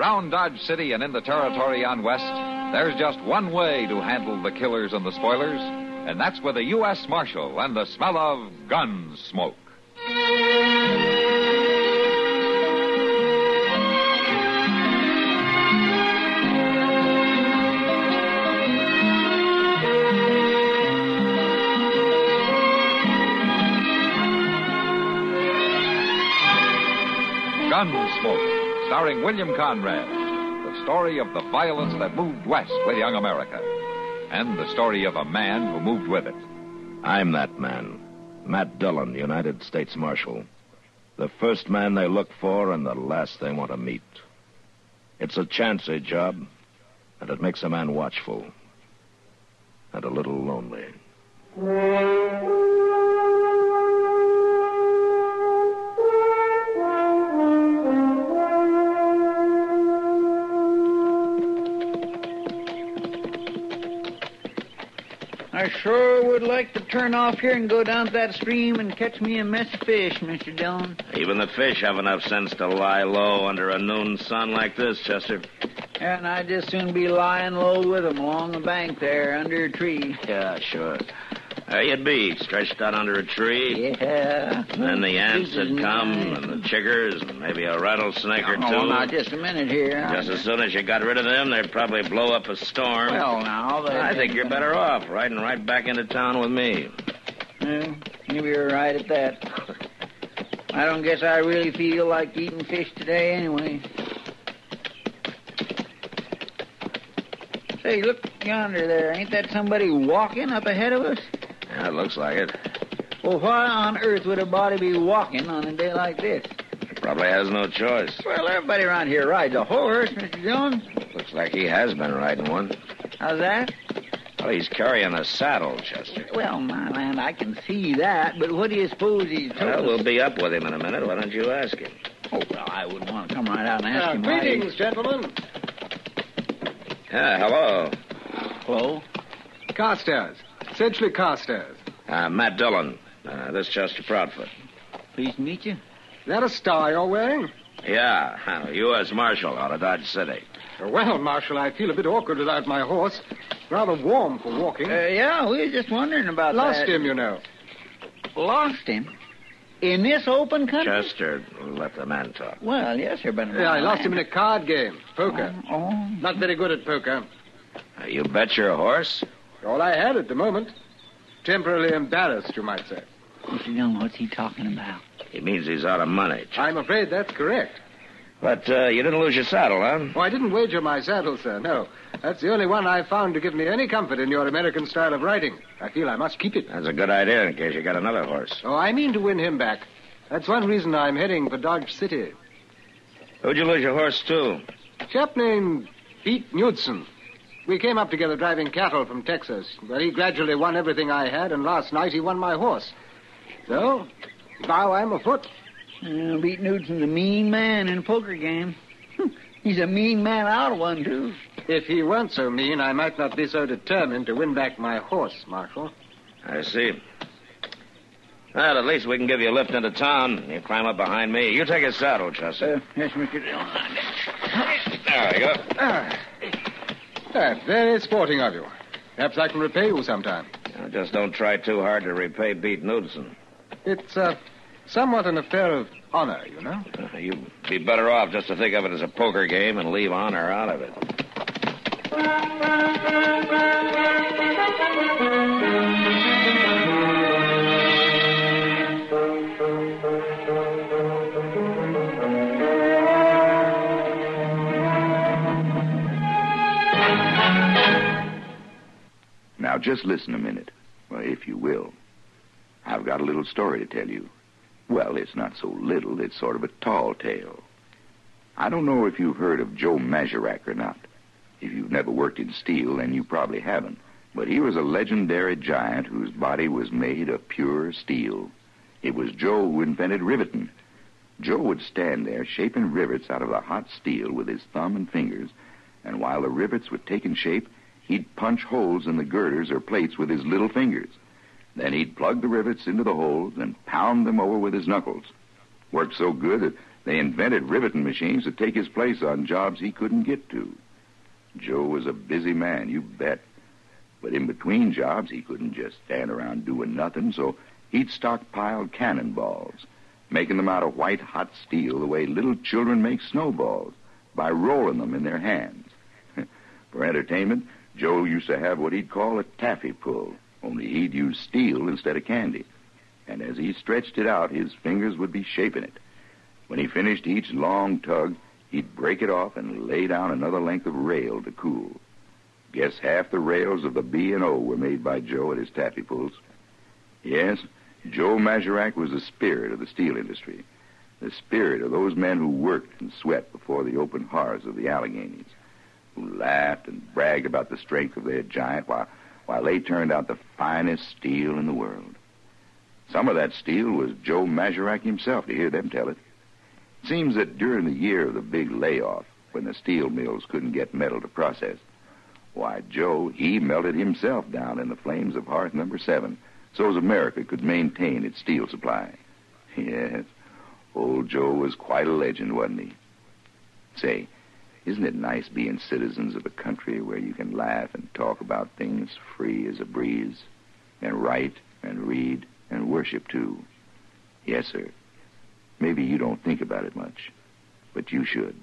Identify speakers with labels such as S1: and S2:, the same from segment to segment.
S1: Around Dodge City and in the territory on West, there's just one way to handle the killers and the spoilers, and that's with a U.S. Marshal and the smell of gun smoke. Gunsmoke, starring William Conrad. The story of the violence that moved west with young America. And the story of a man who moved with it.
S2: I'm that man. Matt Dillon, United States Marshal. The first man they look for and the last they want to meet. It's a chancy job, and it makes a man watchful. And a little lonely.
S3: I sure would like to turn off here and go down to that stream and catch me a mess of fish, Mr. Dillon.
S2: Even the fish have enough sense to lie low under a noon sun like this, Chester.
S3: And I'd just soon be lying low with 'em along the bank there under a tree.
S2: Yeah, sure. There you'd be, stretched out under a tree.
S3: Yeah.
S2: And then the ants would come, and the chiggers, and maybe a rattlesnake or two.
S3: Oh, now, just a minute here.
S2: Just as soon as you got rid of them, they'd probably blow up a storm.
S3: Well, now,
S2: I think you're better off riding right back into town with me.
S3: Well, maybe you're right at that. I don't guess I really feel like eating fish today anyway. Say, look yonder there. Ain't that somebody walking up ahead of us?
S2: Yeah, it looks like it.
S3: Well, why on earth would a body be walking on a day like this?
S2: He probably has no choice.
S3: Well, everybody around here rides a horse, Mr. Dillon.
S2: Looks like he has been riding one.
S3: How's that?
S2: Well, he's carrying a saddle, Chester.
S3: Well, my man, I can see that, but what do you suppose he's told us?
S2: Well, we'll be up with him in a minute. Why don't you ask him?
S3: Oh, well, I wouldn't want to come right out and ask him.
S4: Greetings, gentlemen.
S2: Yeah, hello.
S3: Hello?
S4: Carstairs. Sedgley Carstairs.
S2: Matt Dillon. This Chester Proudfoot.
S3: Pleased to meet you.
S4: Is that a star you're wearing?
S2: Yeah, U.S. Marshal out of Dodge City.
S4: Well, Marshal, I feel a bit awkward without my horse. Rather warm for walking.
S3: Yeah, we were just wondering about
S4: Lost
S3: that.
S4: him, you know.
S3: Lost him? In this open country?
S2: Chester, let the man talk.
S3: Well, yes, sir, but...
S4: Yeah, I lost him in a card game. Poker.
S3: Oh.
S4: Not very good at poker.
S2: You bet your horse?
S4: All I had at the moment. Temporarily embarrassed, you might say.
S3: Mr. Dillon, what's he talking about?
S2: He means he's out of money.
S4: I'm afraid that's correct.
S2: But you didn't lose your saddle, huh?
S4: Oh, I didn't wager my saddle, sir, no. That's the only one I've found to give me any comfort in your American style of riding. I feel I must keep it.
S2: That's a good idea in case you got another horse.
S4: Oh, I mean to win him back. That's one reason I'm heading for Dodge City.
S2: Who'd you lose your horse to?
S4: A chap named Pete Knudsen. We came up together driving cattle from Texas, but he gradually won everything I had, and last night he won my horse. So, now I'm afoot.
S3: Pete Knudsen's a mean man in a poker game. He's a mean man out of one, too.
S4: If he weren't so mean, I might not be so determined to win back my horse, Marshal.
S2: I see. Well, at least we can give you a lift into town. You climb up behind me. You take his saddle, Chester.
S3: Yes, Mr. Dillon.
S2: There you go.
S4: Very sporting of you. Perhaps I can repay you sometime.
S2: Just don't try too hard to repay Pete Knudsen.
S4: It's somewhat an affair of honor, you know.
S2: You'd be better off just to think of it as a poker game and leave honor out of it.
S5: Now, just listen a minute, if you will. I've got a little story to tell you. Well, it's not so little. It's sort of a tall tale. I don't know if you've heard of Joe Mazurak or not. If you've never worked in steel, then you probably haven't. But he was a legendary giant whose body was made of pure steel. It was Joe who invented riveting. Joe would stand there shaping rivets out of the hot steel with his thumb and fingers, and while the rivets were taking shape, he'd punch holes in the girders or plates with his little fingers. Then he'd plug the rivets into the holes and pound them over with his knuckles. Worked so good that They invented riveting machines to take his place on jobs he couldn't get to. Joe was a busy man, you bet. But in between jobs, he couldn't just stand around doing nothing, so he'd stockpile cannonballs, making them out of white-hot steel the way little children make snowballs, by rolling them in their hands. For entertainment, Joe used to have what he'd call a taffy pull, only he'd use steel instead of candy. And as he stretched it out, his fingers would be shaping it. When he finished each long tug, he'd break it off and lay down another length of rail to cool. Guess half the rails of the B&O were made by Joe at his taffy pulls. Yes, Joe Mazurek was the spirit of the steel industry, the spirit of those men who worked and sweat before the open hearths of the Alleghenies, who laughed and bragged about the strength of their giant while they turned out the finest steel in the world. Some of that steel was Joe Mazurek himself, to hear them tell it. It seems that during the year of the big layoff, when the steel mills couldn't get metal to process, why, Joe, he melted himself down in the flames of hearth number 7 so as America could maintain its steel supply. Yes, old Joe was quite a legend, wasn't he? Say, isn't it nice being citizens of a country where you can laugh and talk about things free as a breeze, and write and read and worship, too? Yes, sir. Maybe you don't think about it much, but you should.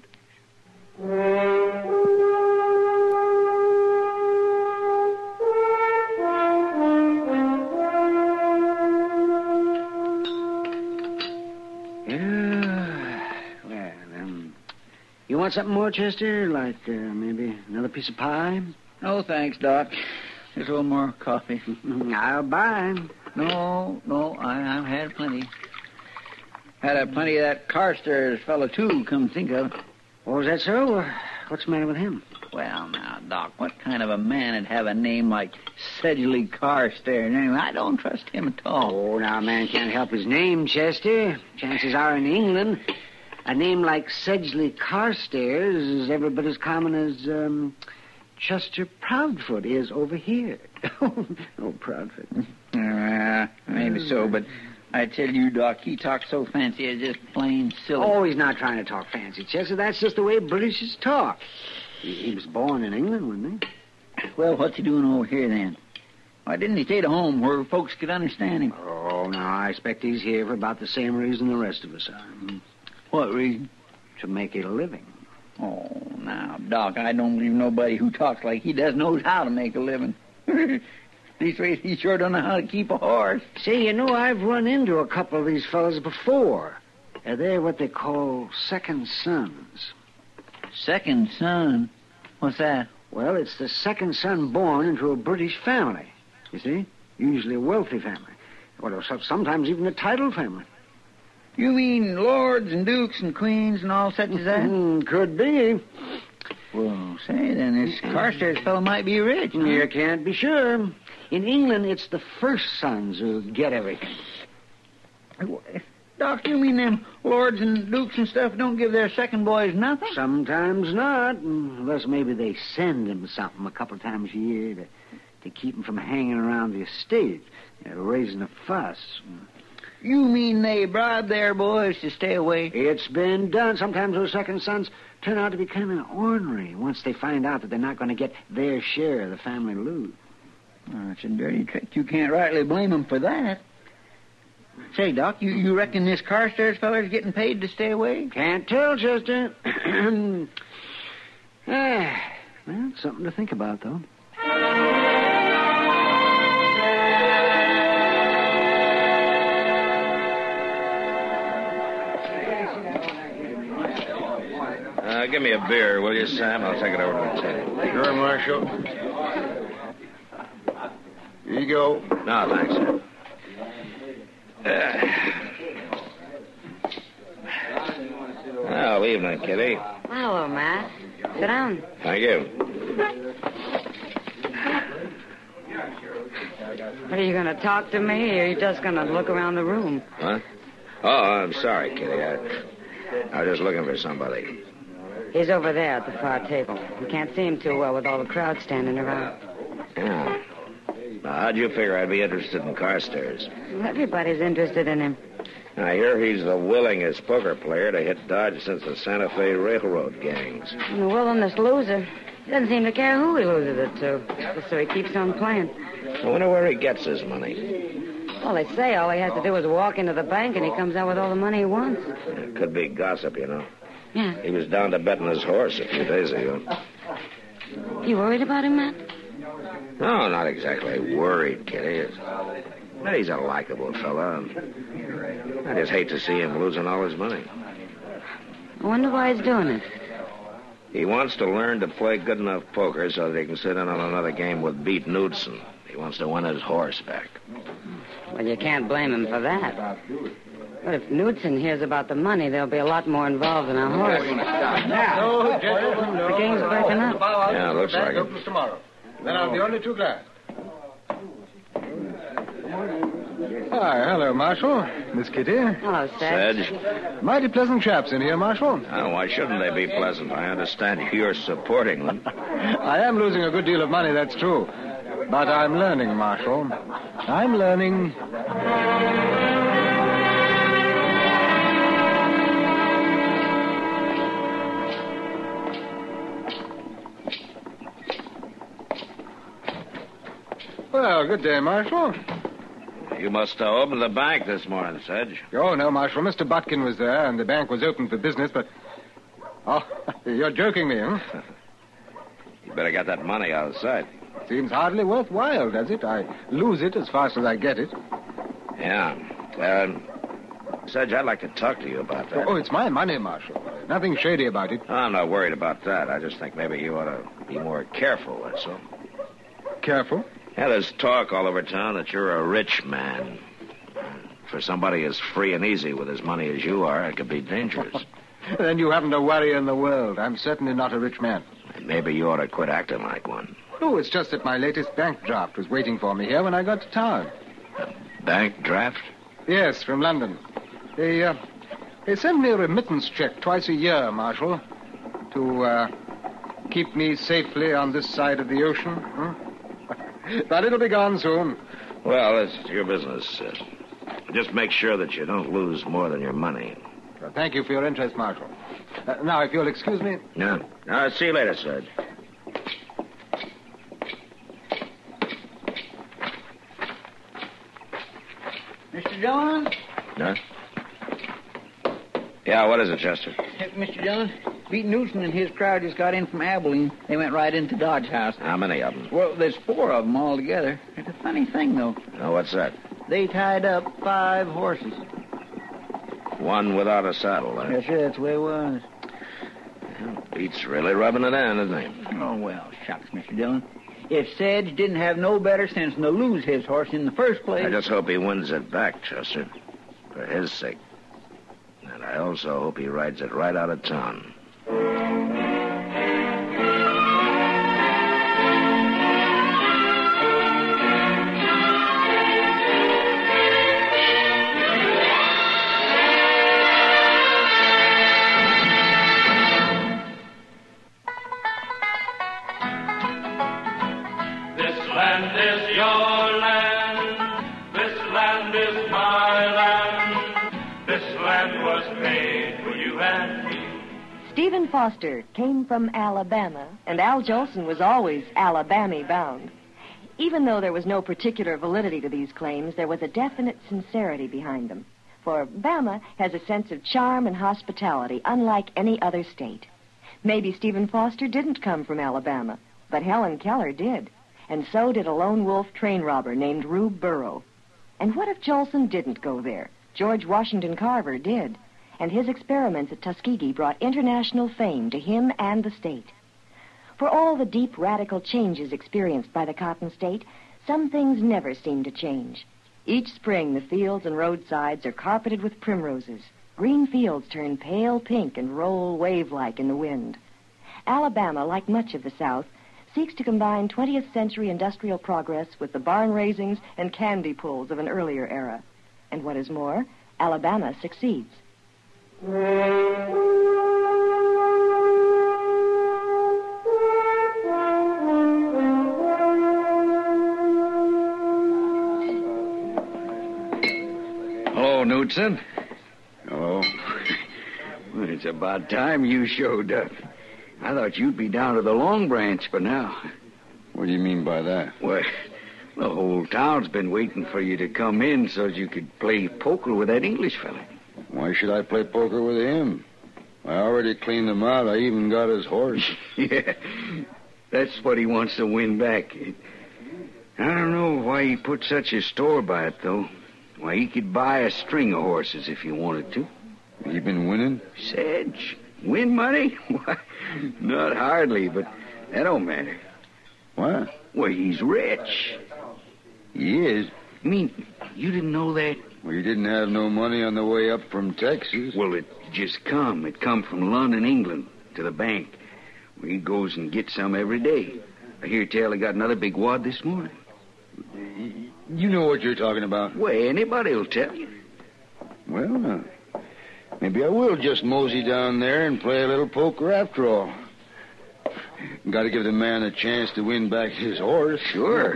S4: You want something more, Chester? Like maybe another piece of pie?
S3: No, thanks, Doc. Just a little more coffee.
S4: I'll buy.
S3: No, I've had plenty. Had plenty of that Carstairs fellow, too, come think of it.
S4: Oh, is that so? What's the matter with him?
S3: Well, now, Doc, what kind of a man would have a name like Sedgley Carstairs? Anyway, I don't trust him at all.
S4: Oh, now, a man can't help his name, Chester. Chances are in England, a name like Sedgley Carstairs is every bit as common as Chester Proudfoot is over here. Oh, Proudfoot.
S3: Maybe so, but I tell you, Doc, he talks so fancy, it's just plain silly.
S4: Oh, he's not trying to talk fancy, Chester. That's just the way Britishers talk. He was born in England, wasn't he?
S3: Well, what's he doing over here, then? Why didn't he stay at home where folks could understand him?
S4: Oh, no, I expect he's here for about the same reason the rest of us are.
S3: What reason?
S4: To make a living.
S3: Oh, now, Doc, I don't believe nobody who talks like he does knows how to make a living. These ways, he sure don't know how to keep a horse.
S4: See, you know, I've run into a couple of these fellas before. They're what they call second sons.
S3: Second son? What's that?
S4: Well, it's the second son born into a British family. You see? Usually a wealthy family. Well, sometimes even a titled family.
S3: You mean lords and dukes and queens and all such as that?
S4: Could be.
S3: Well, say, then this Carstairs fellow might be rich. Huh?
S4: You can't be sure. In England, it's the first sons who get everything.
S3: Doc, you mean them lords and dukes and stuff don't give their second boys nothing?
S4: Sometimes not, unless maybe they send them something a couple of times a year to keep them from hanging around the estate, raising a fuss.
S3: You mean they bribe their boys to stay away?
S4: It's been done. Sometimes those second sons turn out to be kind of ornery once they find out that they're not going to get their share of the family loot.
S3: Oh, it's a dirty trick. You can't rightly blame them for that. Say, Doc, you reckon this Carstairs feller's getting paid to stay away?
S4: Can't tell, Chester. Well, something to think about, though.
S2: Give me a beer, will you, Sam? I'll take it over to the table.
S6: Sure, Marshal. Here you go.
S2: No, thanks. Well, evening, Kitty.
S7: Hello, Matt. Sit down.
S2: Thank you.
S7: What, are you going to talk to me, or are you just going to look around the room?
S2: What? Oh, I'm sorry, Kitty. I was just looking for somebody.
S7: He's over there at the far table. You can't see him too well with all the crowd standing around.
S2: Yeah. Now, how'd you figure I'd be interested in Carstairs?
S7: Well, everybody's interested in him.
S2: I hear he's the willingest poker player to hit Dodge since the Santa Fe Railroad gangs.
S7: And the willingest loser. He doesn't seem to care who he loses it to. So he keeps on playing.
S2: I wonder where he gets his money.
S7: Well, they say all he has to do is walk into the bank and he comes out with all the money he wants.
S2: It could be gossip, you know.
S7: Yeah.
S2: He was down to betting his horse a few days ago.
S7: You worried about him, Matt?
S2: No, not exactly worried, Kitty. He's a likable fella. I just hate to see him losing all his money.
S7: I wonder why he's doing it.
S2: He wants to learn to play good enough poker so that he can sit in on another game with Beat Knudsen. He wants to win his horse back.
S7: Well, you can't blame him for that. But if Knudsen hears about the money, there'll be a lot more involved than a horse.
S6: No, gentlemen, no.
S7: The game's breaking up.
S2: Yeah, looks like it.
S6: Opens tomorrow. Then I'll be only too glad.
S8: Hi, hello, Marshal. Miss Kitty.
S7: Hello, Sedge.
S2: Sedge?
S8: Mighty pleasant chaps in here, Marshal.
S2: Oh, why shouldn't they be pleasant? I understand you're supporting them.
S8: I am losing a good deal of money, that's true. But I'm learning, Marshal. I'm learning. Well, good day, Marshal.
S2: You must have opened the bank this morning, Sedge.
S8: Oh, no, Marshal. Mr. Butkin was there, and the bank was open for business, but... Oh, you're joking me, huh?
S2: You better get that money out of sight.
S8: Seems hardly worthwhile, does it? I lose it as fast as I get it.
S2: Yeah. Sedge, I'd like to talk to you about that.
S8: Oh, it's my money, Marshal. Nothing shady about it.
S2: I'm not worried about that. I just think maybe you ought to be more careful, that's all.
S8: Careful.
S2: Yeah, there's talk all over town that you're a rich man. For somebody as free and easy with his money as you are, it could be dangerous.
S8: Then you haven't a worry in the world. I'm certainly not a rich man.
S2: And maybe you ought to quit acting like one.
S8: Oh, it's just that my latest bank draft was waiting for me here when I got to town.
S2: Bank draft?
S8: Yes, from London. They send me a remittance check twice a year, Marshal, to keep me safely on this side of the ocean. Huh? But it'll be gone soon.
S2: Well, it's your business. Just make sure that you don't lose more than your money.
S8: Well, thank you for your interest, Marshal. Now, if you'll excuse me...
S2: Yeah. See you later, Sedge.
S3: Mr. Dillon?
S2: Huh? Yeah, what is it, Chester?
S3: Mr. Dillon, Beat Newton and his crowd just got in from Abilene. They went right into Dodge House.
S2: How many of them?
S3: Well, there's 4 of them all together. It's a funny thing, though.
S2: Oh, what's that?
S3: They tied up 5 horses.
S2: One without a saddle, huh?
S3: Yes, sir, that's the way it was.
S2: Beat's really rubbing it in, isn't he?
S3: Oh, well, shucks, Mr. Dillon. If Sedge didn't have no better sense than to lose his horse in the first place...
S2: I just hope he wins it back, Chester. For his sake. And I also hope he rides it right out of town.
S9: This land is your land. This land is my land. This land was made for you and me.
S10: Stephen Foster came from Alabama, and Al Jolson was always Alabama bound. Even though there was no particular validity to these claims, there was a definite sincerity behind them. For Bama has a sense of charm and hospitality unlike any other state. Maybe Stephen Foster didn't come from Alabama, but Helen Keller did. And so did a lone wolf train robber named Rube Burrow. And what if Jolson didn't go there? George Washington Carver did. And his experiments at Tuskegee brought international fame to him and the state. For all the deep radical changes experienced by the Cotton State, some things never seem to change. Each spring, the fields and roadsides are carpeted with primroses. Green fields turn pale pink and roll wave-like in the wind. Alabama, like much of the South, seeks to combine 20th century industrial progress with the barn raisings and candy pulls of an earlier era. And what is more, Alabama succeeds.
S11: Hello, Knudsen.
S3: It's about time you showed up. I thought you'd be down to the Long Branch by now.
S6: What do you mean by that?
S3: Well, the whole town's been waiting for you to come in so you could play poker with that English fella.
S6: Why should I play poker with him? I already cleaned him out. I even got his horse.
S3: Yeah, that's what he wants to win back. I don't know why he put such a store by it, though. Why, he could buy a string of horses if he wanted to.
S6: You been winning?
S3: Sedge, win money? Why, not hardly, but that don't matter.
S6: What?
S3: Well, he's rich.
S6: He is?
S3: I mean, you didn't know that?
S6: Well, you didn't have no money on the way up from Texas.
S3: Well, it just come. It come from London, England, to the bank. Well, he goes and gets some every day. I hear tell he got another big wad this morning.
S6: You know what you're talking about.
S3: Well, anybody'll tell you.
S6: Well, maybe I will just mosey down there and play a little poker after all. Got to give the man a chance to win back his horse.
S3: Sure.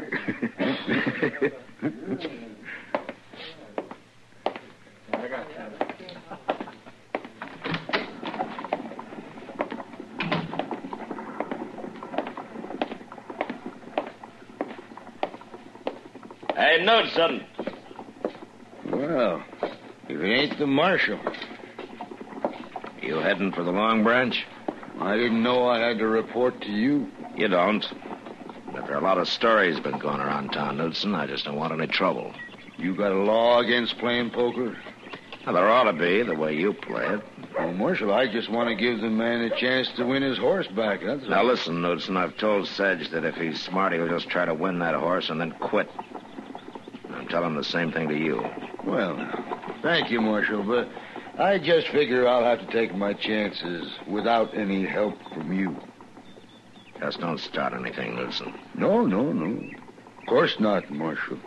S2: Hey, Knudsen.
S6: Well, if it ain't the marshal.
S2: You heading for the Long Branch?
S6: I didn't know I had to report to you.
S2: You don't. But there are a lot of stories been going around town, Knudsen. I just don't want any trouble.
S6: You got a law against playing poker?
S2: Well, there ought to be, the way you play it.
S6: Well, Marshal, I just want to give the man a chance to win his horse back, that's all.
S2: Now, listen, Knudsen, I've told Sedge that if he's smart, he'll just try to win that horse and then quit. I'm telling him the same thing to you.
S6: Well, now, thank you, Marshal, but I just figure I'll have to take my chances without any help from you.
S2: Just don't start anything, Knudsen.
S6: No. Of course not, Marshal.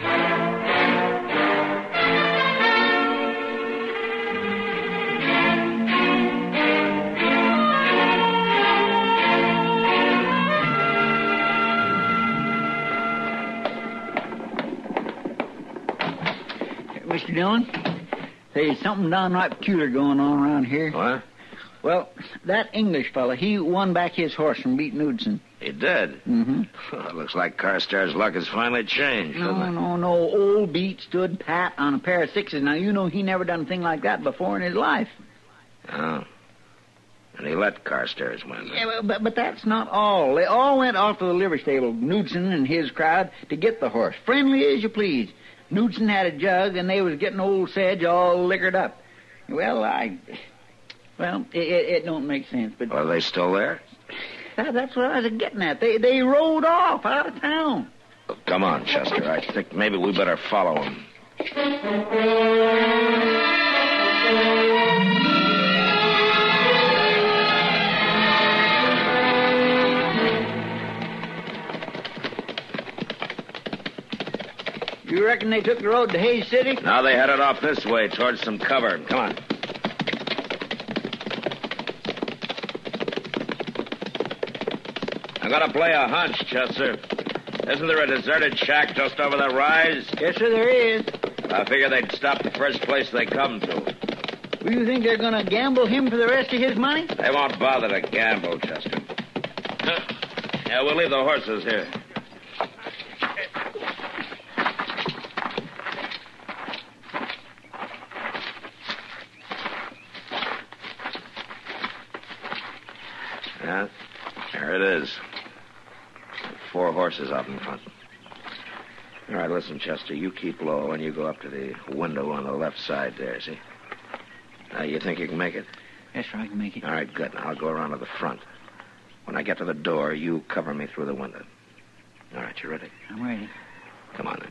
S3: Mr. Dillon, there's something downright peculiar going on around here.
S2: What?
S3: Well, that English fella, he won back his horse from Beat Knudsen.
S2: He did?
S3: Mm-hmm.
S2: Well, it looks like Carstairs' luck has finally changed, doesn't it?
S3: No. Old Beat stood pat on a pair of sixes. Now, you know he never done a thing like that before in his life.
S2: Oh. And he let Carstairs win.
S3: Yeah, but that's not all. They all went off to the livery stable, Knudsen and his crowd, to get the horse. Friendly as you please. Knudsen had a jug, and they was getting old Sedge all liquored up. Well, it don't make sense, but...
S2: Are they still there?
S3: That's what I was getting at. They rode off out of town.
S2: Well, come on, Chester. I think maybe we better follow him.
S3: You reckon they took the road to Hayes City?
S2: Now they headed off this way towards some cover. Come on. I'm gonna play a hunch, Chester. Isn't there a deserted shack just over the rise?
S3: Yes, sir, there is.
S2: I figure they'd stop the first place they come to.
S3: Well, you think they're gonna gamble him for the rest of his money?
S2: They won't bother to gamble, Chester. Yeah, we'll leave the horses here. Yeah, there it is. 4 horses out in front. All right, listen, Chester, you keep low and you go up to the window on the left side there, see? Now, you think you can make it?
S3: Yes, sir, I can make it.
S2: All right, good. Now, I'll go around to the front. When I get to the door, you cover me through the window. All right, you ready?
S3: I'm ready.
S2: Come on, then.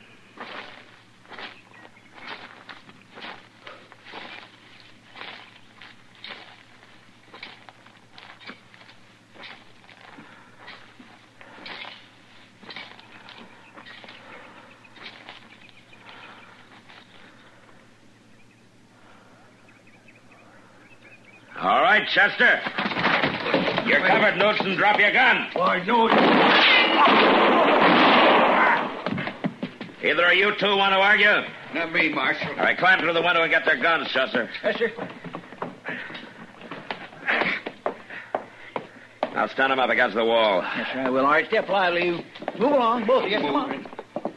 S2: All right, Chester. You're covered, Knudsen. Drop your gun.
S6: I know it.
S2: Either of you two want to argue?
S3: Not me, Marshal.
S2: All right, climb through the window and get their guns, Chester.
S3: Yes, sir.
S2: I'll stand him up against the wall.
S3: Yes, sir, I will. All right, step lively. You move along, both of you. Come on.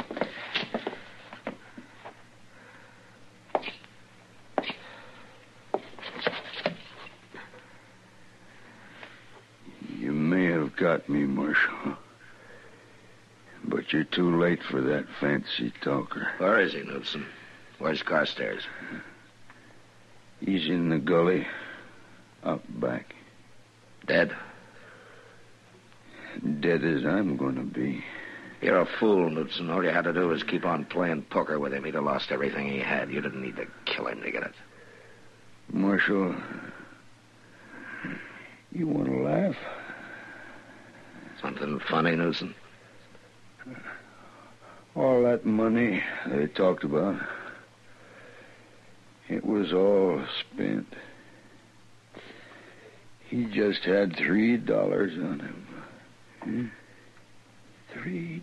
S6: You may have got me, Marshal. But you're too late for that fancy talker.
S2: Where is he, Knudsen? Where's Carstairs?
S6: He's in the gully, up back.
S2: Dead?
S6: Dead as I'm going to be.
S2: You're a fool, Knudsen. All you had to do was keep on playing poker with him. He'd have lost everything he had. You didn't need to kill him to get it.
S6: Marshal, you want to laugh?
S2: Something funny, Knudsen?
S6: All that money they talked about, it was all spent. He just had $3 on him. $3.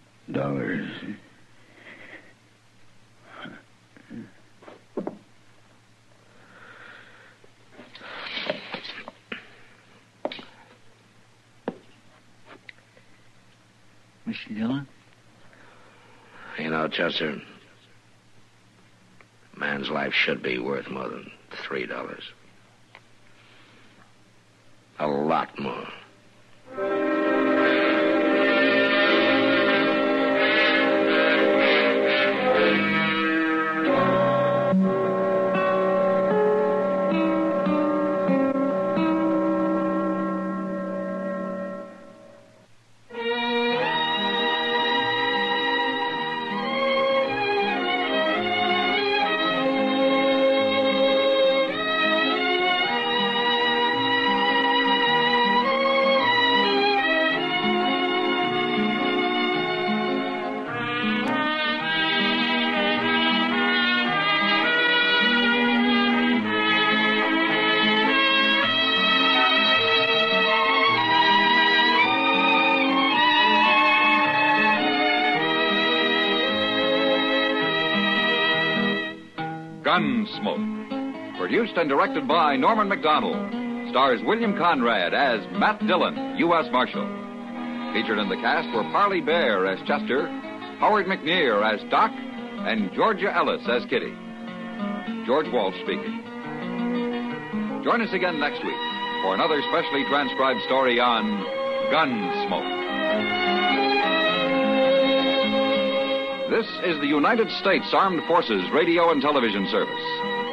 S3: Mr. Dillon?
S2: You know, Chester, a man's life should be worth more than $3. A lot more.
S1: Gunsmoke. Produced and directed by Norman McDonald. Stars William Conrad as Matt Dillon, U.S. Marshal. Featured in the cast were Parley Bear as Chester, Howard McNear as Doc, and Georgia Ellis as Kitty. George Walsh speaking. Join us again next week for another specially transcribed story on Gunsmoke. This is the United States Armed Forces Radio and Television Service.